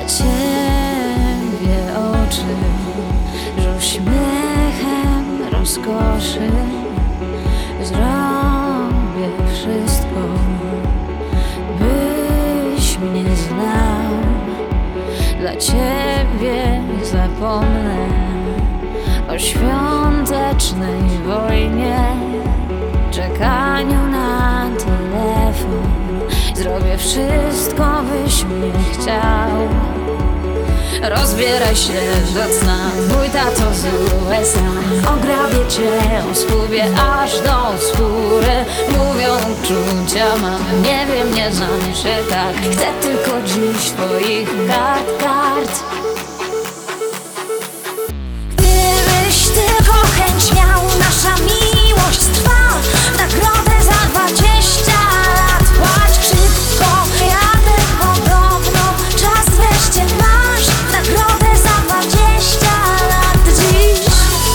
ciebie oczy, że uśmiechem rozkoszy zrobię wszystko, byś mnie znał. Dla ciebie zapomnę o świątecznej wojnie, czekaniu na telefon. Zrobię wszystko, byś mnie chciał. Rozbieraj się do cna, mój tato z USA. Ograbię cię, oskubię aż do skóry. Mówią, uczucia mam, nie wiem, nie znam się tak. Chcę tylko dziś twoich kart. Gdybyś tylko chęć miał, nasza miłość trwa. W nagrodę za 20 lat płać szybko, jadę podobno, czas wreszcie masz. W nagrodę za 20 lat dziś.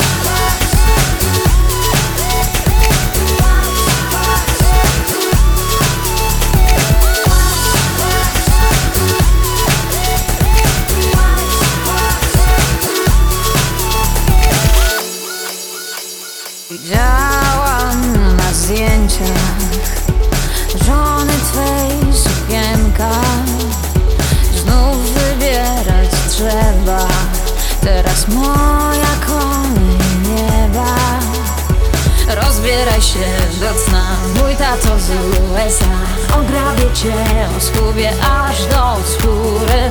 Widziałam na zdjęciach żony twej sukienka. Znów wybierać trzeba, teraz moja kolej nieba. Rozbieraj się do cna, mój tato z USA. Ograbię cię, oskubię aż do skóry.